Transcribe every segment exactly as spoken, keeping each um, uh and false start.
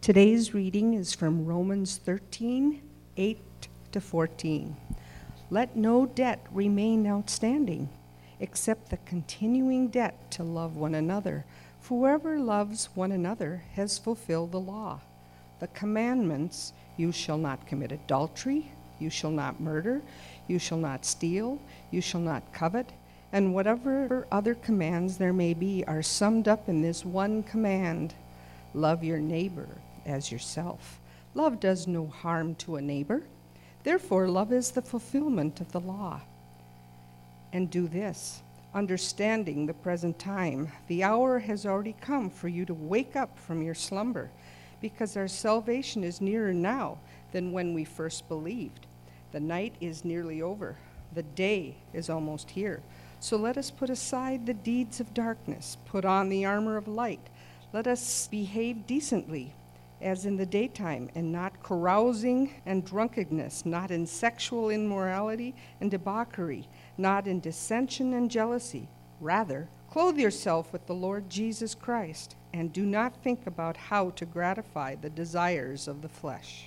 Today's reading is from Romans thirteen, eight to fourteen. Let no debt remain outstanding, except the continuing debt to love one another. For whoever loves one another has fulfilled the law. The commandments: you shall not commit adultery, you shall not murder, you shall not steal, you shall not covet, and whatever other commands there may be are summed up in this one command: love your neighbor as yourself. Love does no harm to a neighbor. Therefore, love is the fulfillment of the law. And do this, understanding the present time. The hour has already come for you to wake up from your slumber, because our salvation is nearer now than when we first believed. The night is nearly over. The day is almost here. So let us put aside the deeds of darkness, put on the armor of light. Let us behave decently, as in the daytime, and not carousing and drunkenness, not in sexual immorality and debauchery, not in dissension and jealousy. Rather, clothe yourself with the Lord Jesus Christ, and do not think about how to gratify the desires of the flesh.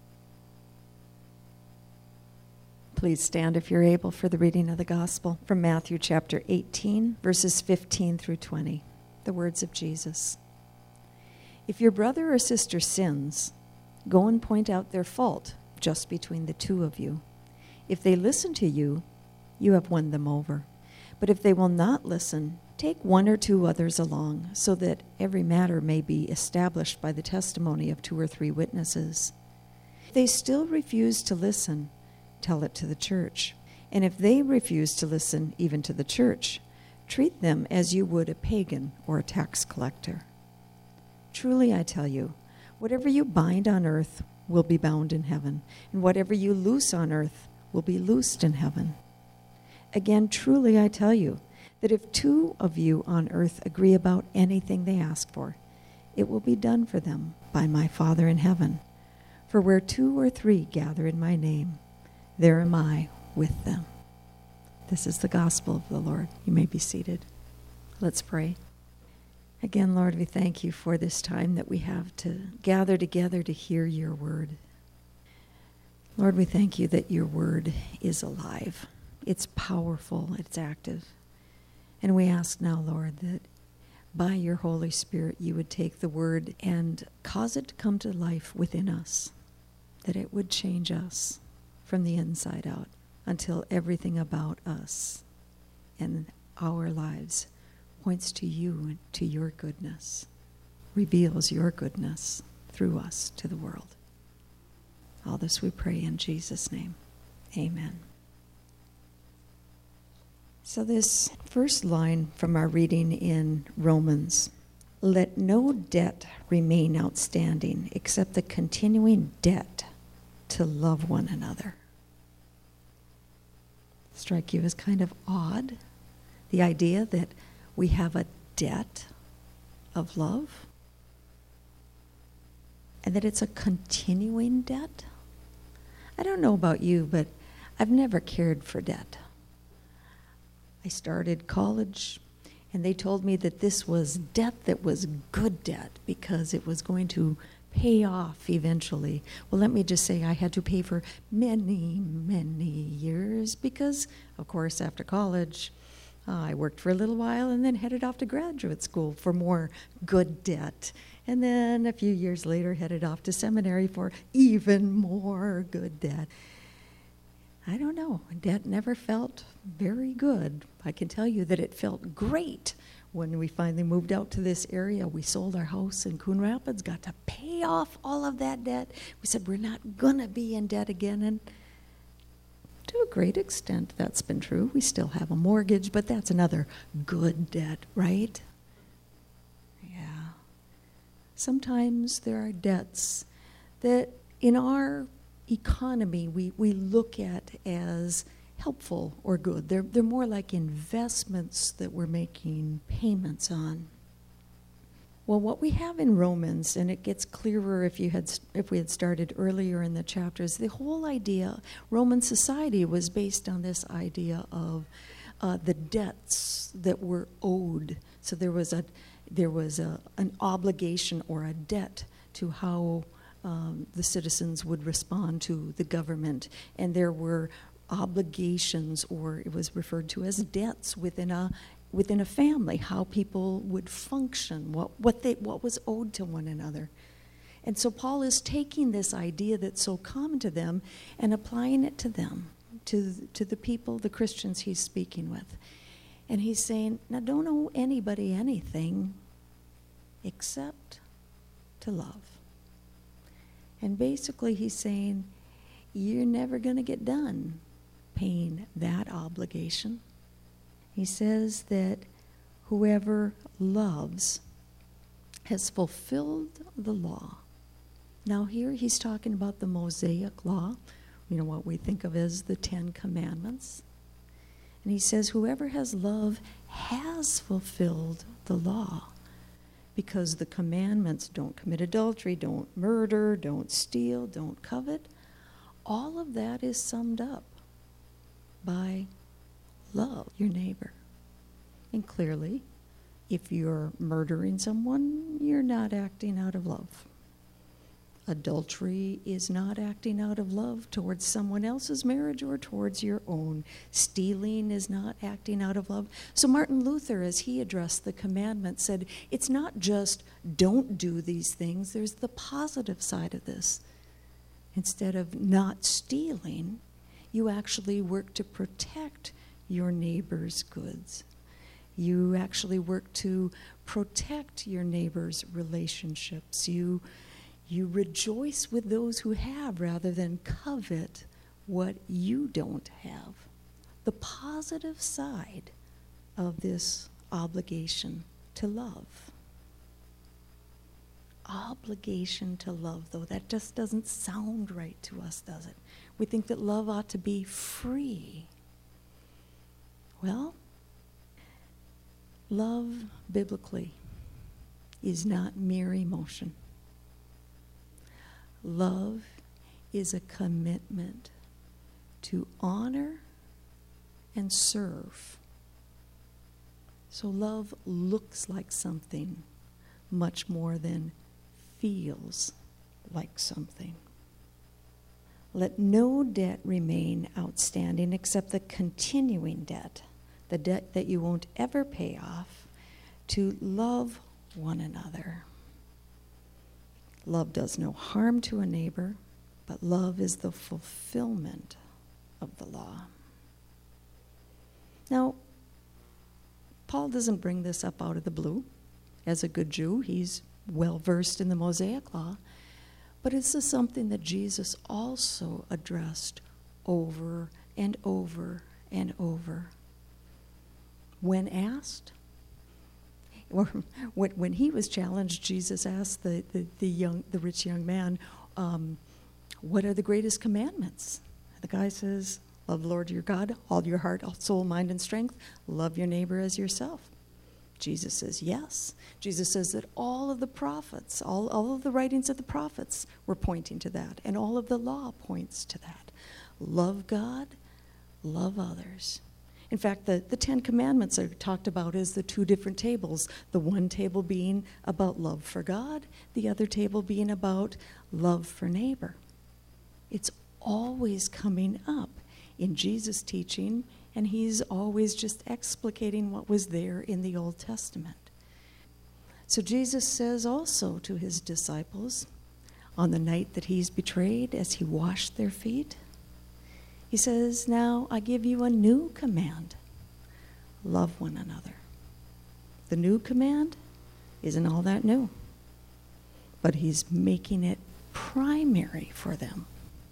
Please stand if you're able for the reading of the gospel from Matthew chapter eighteen, verses fifteen through twenty. The words of Jesus. If your brother or sister sins, go and point out their fault just between the two of you. If they listen to you, you have won them over. But if they will not listen, take one or two others along, so that every matter may be established by the testimony of two or three witnesses. If they still refuse to listen, tell it to the church. And if they refuse to listen even to the church, treat them as you would a pagan or a tax collector. Truly, I tell you, whatever you bind on earth will be bound in heaven, and whatever you loose on earth will be loosed in heaven. Again, truly, I tell you, that if two of you on earth agree about anything they ask for, it will be done for them by my Father in heaven. For where two or three gather in my name, there am I with them. This is the gospel of the Lord. You may be seated. Let's pray. Again, Lord, we thank you for this time that we have to gather together to hear your word. Lord, we thank you that your word is alive. It's powerful. It's active. And we ask now, Lord, that by your Holy Spirit, you would take the word and cause it to come to life within us, that it would change us from the inside out until everything about us and our lives points to you and to your goodness, reveals your goodness through us to the world. All this we pray in Jesus' name. Amen. So this first line from our reading in Romans: let no debt remain outstanding except the continuing debt to love one another. Strike you as kind of odd, the idea that we have a debt of love, and that it's a continuing debt? I don't know about you, but I've never cared for debt. I started college, and they told me that this was debt that was good debt because it was going to pay off eventually. Well, let me just say I had to pay for many, many years because, of course, after college, Uh, I worked for a little while and then headed off to graduate school for more good debt. And then a few years later headed off to seminary for even more good debt. I don't know. Debt never felt very good. I can tell you that it felt great when we finally moved out to this area. We sold our house in Coon Rapids, got to pay off all of that debt. We said we're not going to be in debt again. And to a great extent, that's been true. We still have a mortgage, but that's another good debt, right? Yeah. Sometimes there are debts that in our economy we, we look at as helpful or good. They're, they're more like investments that we're making payments on. Well, what we have in Romans, and it gets clearer if you had if we had started earlier in the chapters, the whole idea, Roman society was based on this idea of uh, the debts that were owed. So there was a there was a, an obligation or a debt to how um, the citizens would respond to the government. And there were obligations, or it was referred to as debts within a within a family, how people would function, what, what they what was owed to one another. And so Paul is taking this idea that's so common to them and applying it to them, to, to the people, the Christians he's speaking with. And he's saying, now don't owe anybody anything except to love. And basically he's saying, you're never going to get done paying that obligation. He says that whoever loves has fulfilled the law. Now here he's talking about the Mosaic law, you know, what we think of as the Ten Commandments. And he says whoever has love has fulfilled the law, because the commandments, don't commit adultery, don't murder, don't steal, don't covet, all of that is summed up by love your neighbor. And clearly, if you're murdering someone, you're not acting out of love. Adultery is not acting out of love towards someone else's marriage or towards your own. Stealing is not acting out of love. So Martin Luther, as he addressed the commandment, said, it's not just don't do these things, there's the positive side of this. Instead of not stealing, you actually work to protect your neighbor's goods. You actually work to protect your neighbor's relationships. You You rejoice with those who have rather than covet what you don't have. The positive side of this obligation to love. Obligation to love, though, that just doesn't sound right to us, does it? We think that love ought to be free. Well, love biblically is not mere emotion. Love is a commitment to honor and serve. So love looks like something much more than feels like something. Let no debt remain outstanding except the continuing debt, the debt that you won't ever pay off, to love one another. Love does no harm to a neighbor, but love is the fulfillment of the law. Now, Paul doesn't bring this up out of the blue. As a good Jew, he's well versed in the Mosaic law, but this is something that Jesus also addressed over and over and over. When asked, or when he was challenged, Jesus asked the, the, the young, the rich young man, um, what are the greatest commandments? The guy says, love the Lord your God, all your heart, all soul, mind, and strength. Love your neighbor as yourself. Jesus says, yes. Jesus says that all of the prophets, all, all of the writings of the prophets were pointing to that, and all of the law points to that. Love God, love others. In fact, the, the Ten Commandments are talked about as the two different tables. The one table being about love for God, the other table being about love for neighbor. It's always coming up in Jesus' teaching, and he's always just explicating what was there in the Old Testament. So Jesus says also to his disciples, on the night that he's betrayed, as he washed their feet, he says, now I give you a new command. Love one another. The new command isn't all that new, but he's making it primary for them.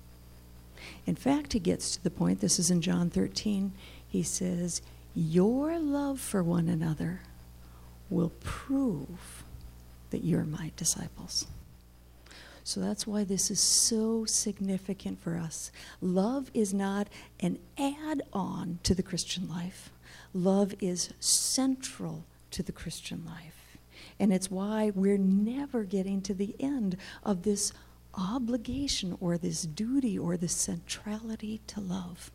In fact, he gets to the point, this is in John thirteen, he says, your love for one another will prove that you're my disciples. So that's why this is so significant for us. Love is not an add-on to the Christian life. Love is central to the Christian life. And it's why we're never getting to the end of this obligation or this duty or this centrality to love.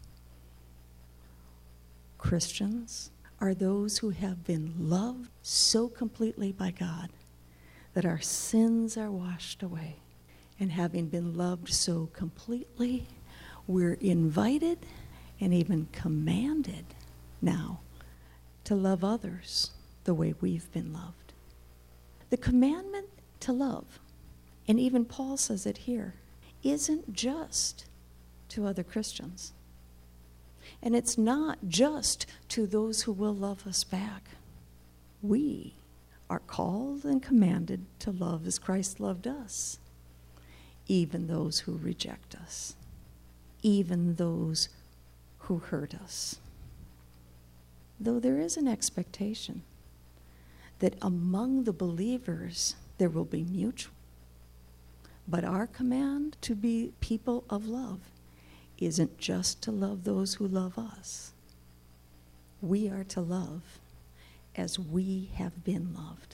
Christians are those who have been loved so completely by God that our sins are washed away. And having been loved so completely, we're invited and even commanded now to love others the way we've been loved. The commandment to love, and even Paul says it here, isn't just to other Christians. And it's not just to those who will love us back. We are called and commanded to love as Christ loved us, even those who reject us, even those who hurt us. Though there is an expectation that among the believers there will be mutual, but our command to be people of love isn't just to love those who love us. We are to love as we have been loved,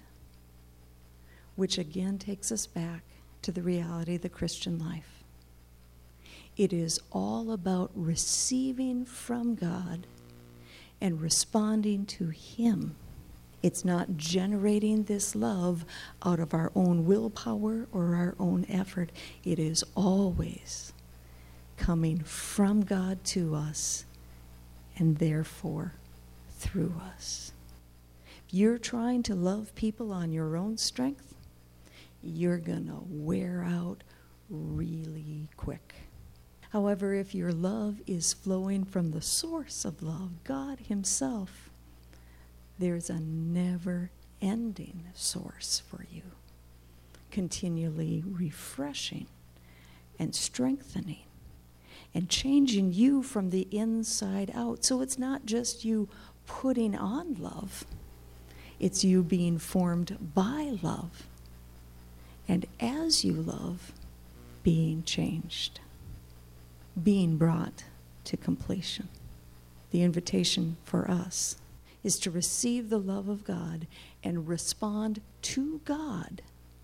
which again takes us back to the reality of the Christian life. It is all about receiving from God and responding to Him. It's not generating this love out of our own willpower or our own effort. It is always coming from God to us and therefore through us. If you're trying to love people on your own strength, you're going to wear out really quick. However, if your love is flowing from the source of love, God Himself, there's a never-ending source for you, continually refreshing and strengthening and changing you from the inside out. So it's not just you putting on love, it's you being formed by love. And as you love, being changed, being brought to completion. The invitation for us is to receive the love of God and respond to God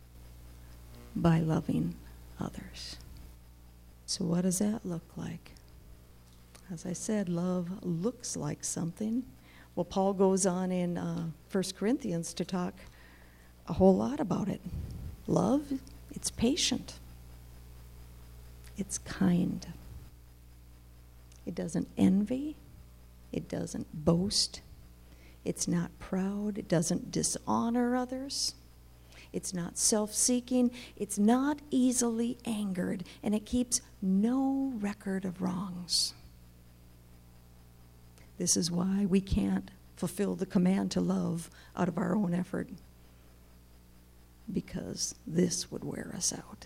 by loving others. So what does that look like? As I said, love looks like something. Well, Paul goes on in uh, First Corinthians to talk a whole lot about it. Love, it's patient. It's kind. It doesn't envy. It doesn't boast. It's not proud. It doesn't dishonor others. It's not self-seeking. It's not easily angered. And it keeps no record of wrongs. This is why we can't fulfill the command to love out of our own effort, because this would wear us out.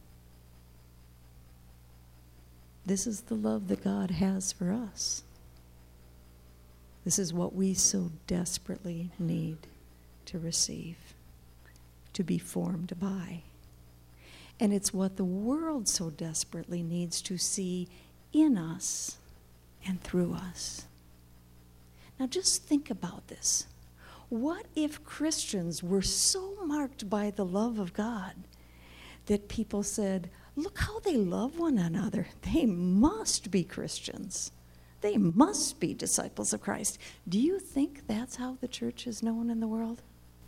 This is the love that God has for us. This is what we so desperately need to receive, to be formed by. And it's what the world so desperately needs to see in us and through us. Now just think about this. What if Christians were so marked by the love of God that people said, look how they love one another. They must be Christians. They must be disciples of Christ. Do you think that's how the church is known in the world?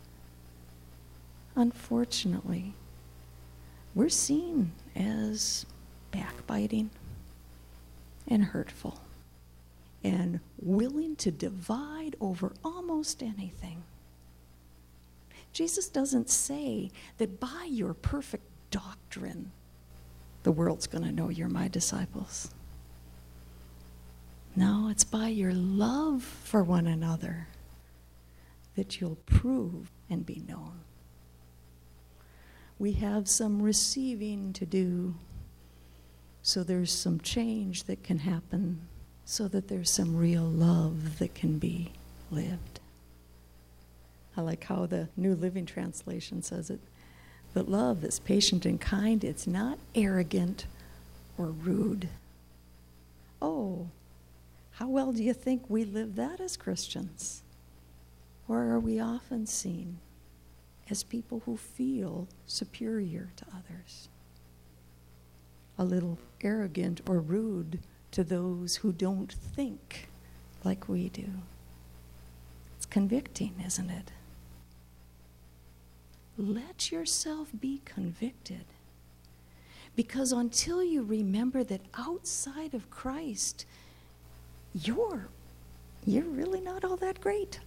Unfortunately, we're seen as backbiting and hurtful and willing to divide over almost anything. Jesus doesn't say that by your perfect doctrine, the world's going to know you're my disciples. No, it's by your love for one another that you'll prove and be known. We have some receiving to do, so there's some change that can happen, so that there's some real love that can be lived. I like how the New Living Translation says it, that love is patient and kind. It's not arrogant or rude. Oh, how well do you think we live that as Christians? Or are we often seen as people who feel superior to others? A little arrogant or rude to those who don't think like we do. It's convicting, isn't it? let yourself be convicted. Because until you remember that outside of Christ, you're, you're really not all that great.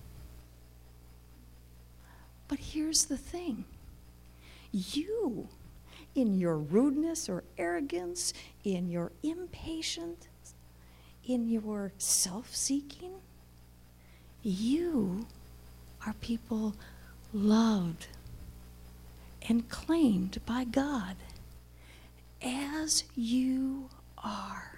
But here's the thing. You, in your rudeness or arrogance, in your impatience, in your self-seeking, you are people loved and claimed by God as you are.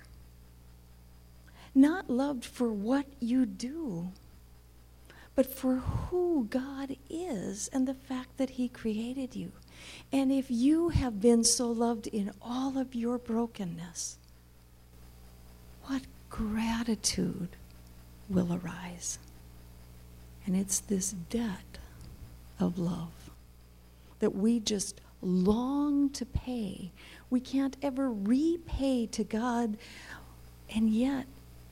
Not loved for what you do, but for who God is and the fact that He created you. And if you have been so loved in all of your brokenness, what gratitude will arise? And it's this debt of love that we just long to pay. We can't ever repay to God, and yet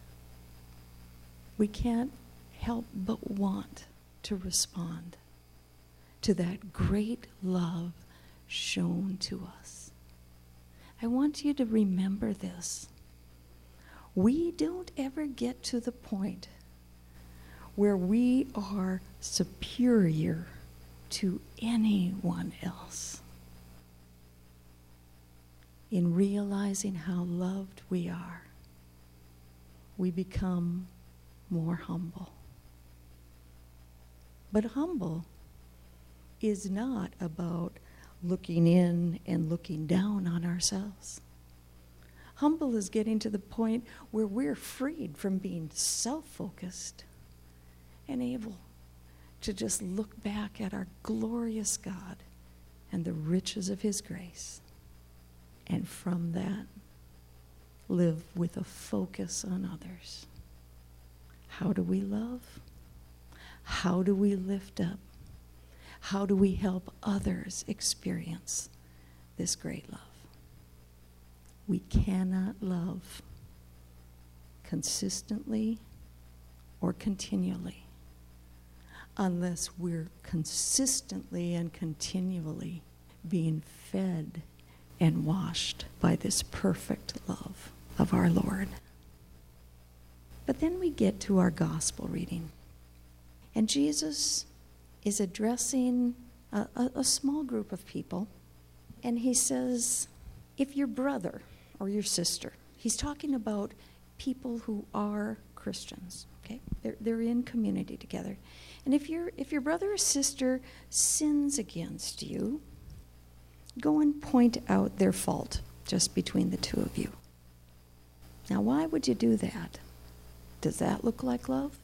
we can't help but want to respond to that great love shown to us. I want you to remember this. We don't ever get to the point where we are superior to anyone else in realizing how loved we are. We become more humble. But humble is not about looking in and looking down on ourselves. Humble is getting to the point where we're freed from being self-focused and able to just look back at our glorious God and the riches of His grace. And from that, live with a focus on others. How do we love? How do we lift up? How do we help others experience this great love? We cannot love consistently or continually unless we're consistently and continually being fed and washed by this perfect love of our Lord. But then we get to our gospel reading. And Jesus is addressing a, a, a small group of people. And He says, if your brother or your sister, He's talking about people who are Christians, okay? They're, they're in community together. And if, your if your brother or sister sins against you, go and point out their fault just between the two of you. Now, why would you do that? Does that look like love?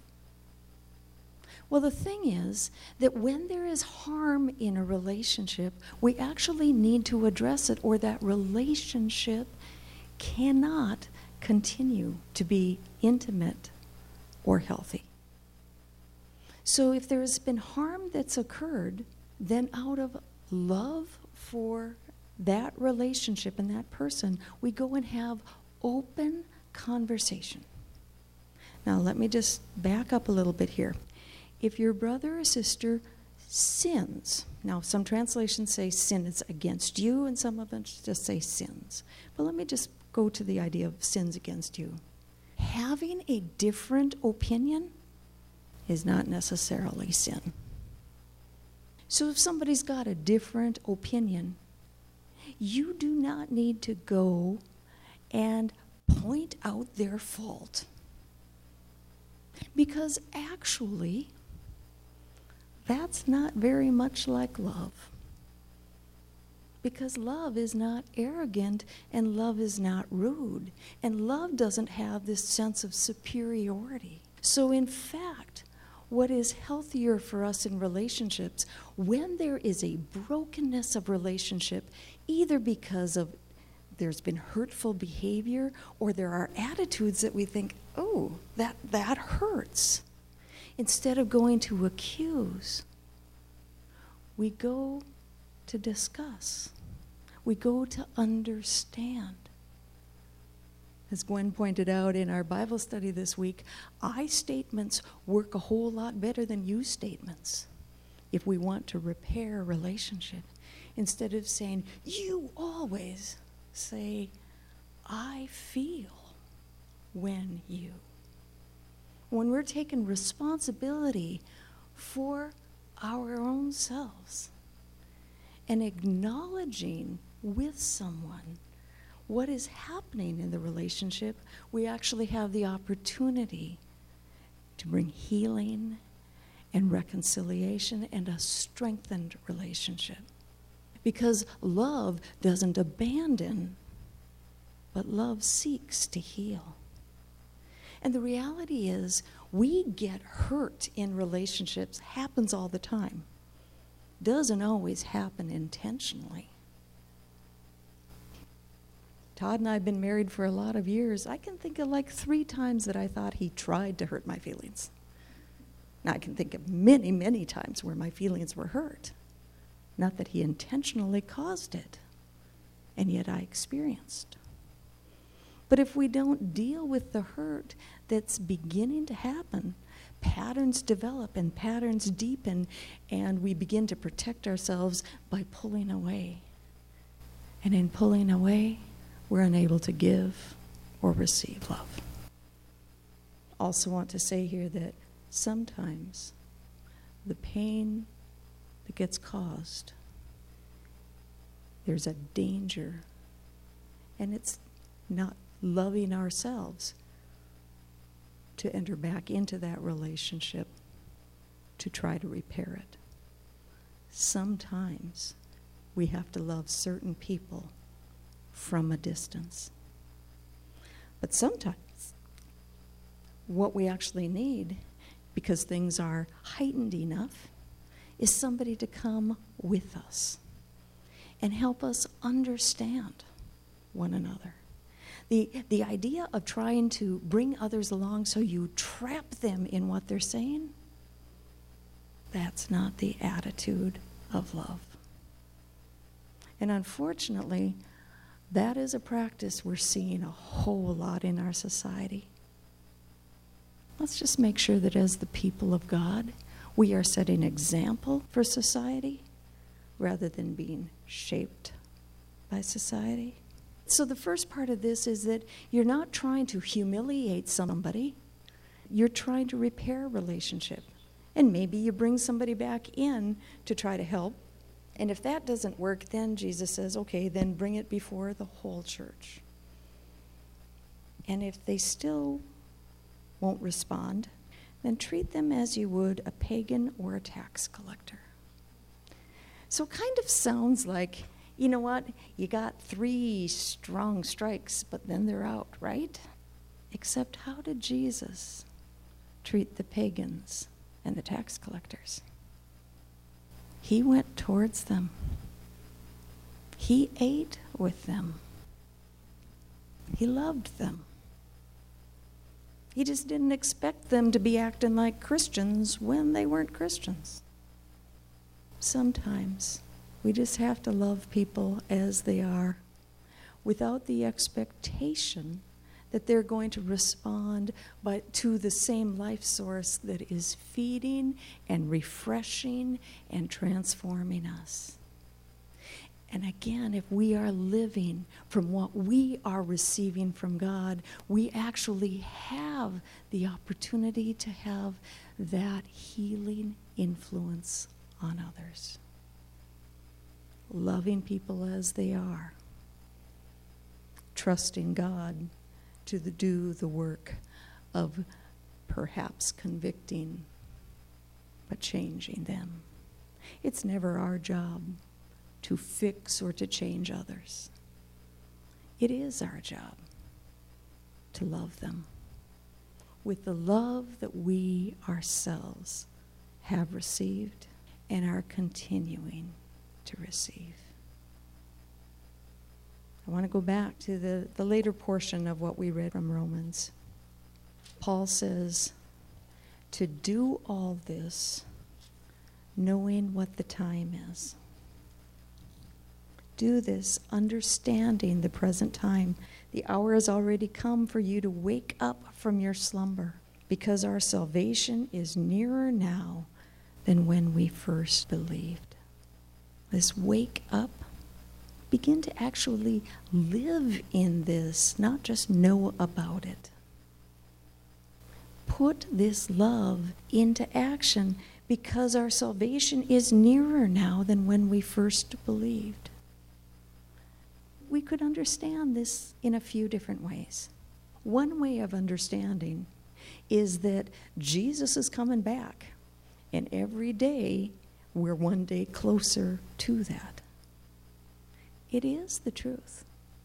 Well, the thing is that when there is harm in a relationship, we actually need to address it, or that relationship cannot continue to be intimate or healthy. So if there has been harm that's occurred, then out of love for that relationship and that person, we go and have open conversation. Now, let me just back up a little bit here. If your brother or sister sins, now some translations say sin is against you, and some of them just say sins. But let me just go to the idea of sins against you. Having a different opinion is not necessarily sin. So if somebody's got a different opinion, you do not need to go and point out their fault. Because actually, that's not very much like love. Because love is not arrogant, and love is not rude, and love doesn't have this sense of superiority. So in fact, what is healthier for us in relationships, when there is a brokenness of relationship, either because of there's been hurtful behavior, or there are attitudes that we think, oh, that, that hurts. Instead of going to accuse, we go to discuss. We go to understand. As Gwen pointed out in our Bible study this week, I statements work a whole lot better than you statements. if we want to repair a relationship. Instead of saying, you always, say, I feel when you. When we're taking responsibility for our own selves and acknowledging with someone what is happening in the relationship, we actually have the opportunity to bring healing and reconciliation and a strengthened relationship. Because love doesn't abandon, but love seeks to heal. And the reality is, we get hurt in relationships, happens all the time. Doesn't always happen intentionally. Todd and I have been married for a lot of years. I can think of like three times that I thought he tried to hurt my feelings. Now, I can think of many, many times where my feelings were hurt. Not that he intentionally caused it, and yet I experienced. But if we don't deal with the hurt that's beginning to happen, patterns develop and patterns deepen, and we begin to protect ourselves by pulling away. And in pulling away, we're unable to give or receive love. Also want to say here that sometimes the pain that gets caused, there's a danger, and it's not loving ourselves to enter back into that relationship to try to repair it. Sometimes we have to love certain people from a distance. But sometimes what we actually need, because things are heightened enough, is somebody to come with us and help us understand one another. The, the idea of trying to bring others along so you trap them in what they're saying, that's not the attitude of love. And unfortunately, that is a practice we're seeing a whole lot in our society. Let's just make sure that as the people of God, we are setting example for society rather than being shaped by society. So the first part of this is that you're not trying to humiliate somebody. You're trying to repair a relationship. And maybe you bring somebody back in to try to help. And if that doesn't work, then Jesus says, okay, then bring it before the whole church. And if they still won't respond, then treat them as you would a pagan or a tax collector. So it kind of sounds like, you know what, you got three strong strikes, but then they're out, right? Except how did Jesus treat the pagans and the tax collectors? He went towards them. He ate with them. He loved them. He just didn't expect them to be acting like Christians when they weren't Christians. Sometimes we just have to love people as they are without the expectation that they're going to respond by, to the same life source that is feeding and refreshing and transforming us. And again, if we are living from what we are receiving from God, we actually have the opportunity to have that healing influence on others. Loving people as they are. Trusting God to the, do the work of perhaps convicting, but changing them. It's never our job to fix or to change others. It is our job to love them with the love that we ourselves have received and are continuing to receive. I want to go back to the, the later portion of what we read from Romans. Paul says, to do all this, knowing what the time is. Do this, understanding the present time. The hour has already come for you to wake up from your slumber, because our salvation is nearer now than when we first believed. Let's wake up. Begin to actually live in this, not just know about it. Put this love into action, because our salvation is nearer now than when we first believed. We could understand this in a few different ways. One way of understanding is that Jesus is coming back, and every day we're one day closer to that. It is the truth.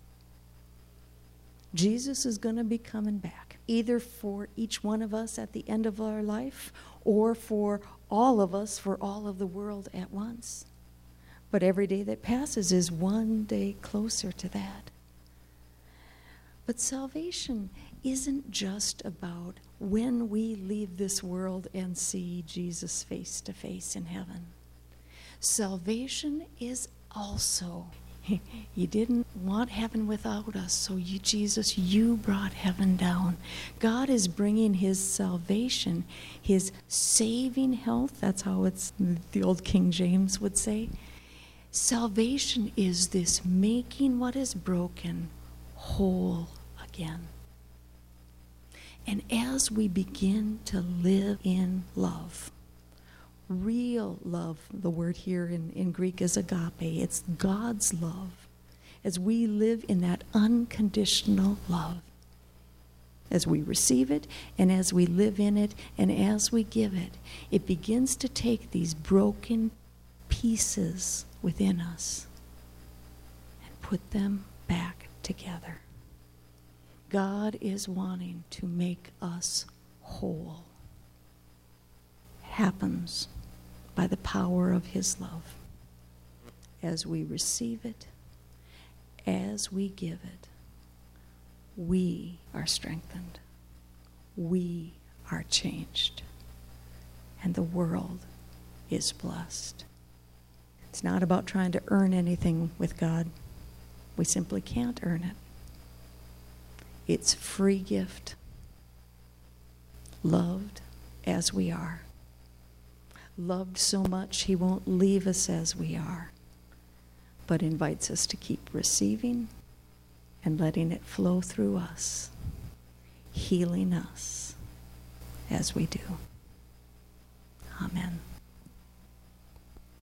Jesus is going to be coming back, either for each one of us at the end of our life or for all of us, for all of the world at once. But every day that passes is one day closer to that. But salvation isn't just about when we leave this world and see Jesus face to face in heaven. Salvation is also, you didn't want heaven without us, so you, Jesus, you brought heaven down. God is bringing his salvation, his saving health. That's how it's, the old King James would say. Salvation is this making what is broken whole again. And as we begin to live in love, real love, the word here in, in Greek is agape, it's God's love. As we live in that unconditional love, as we receive it and as we live in it and as we give it, it begins to take these broken pieces within us and put them back together. God is wanting to make us whole. It happens by the power of his love. As we receive it, as we give it, we are strengthened. We are changed. And the world is blessed. It's not about trying to earn anything with God. We simply can't earn it. It's free gift. Loved as we are. Loved so much he won't leave us as we are, but invites us to keep receiving and letting it flow through us, healing us as we do. Amen.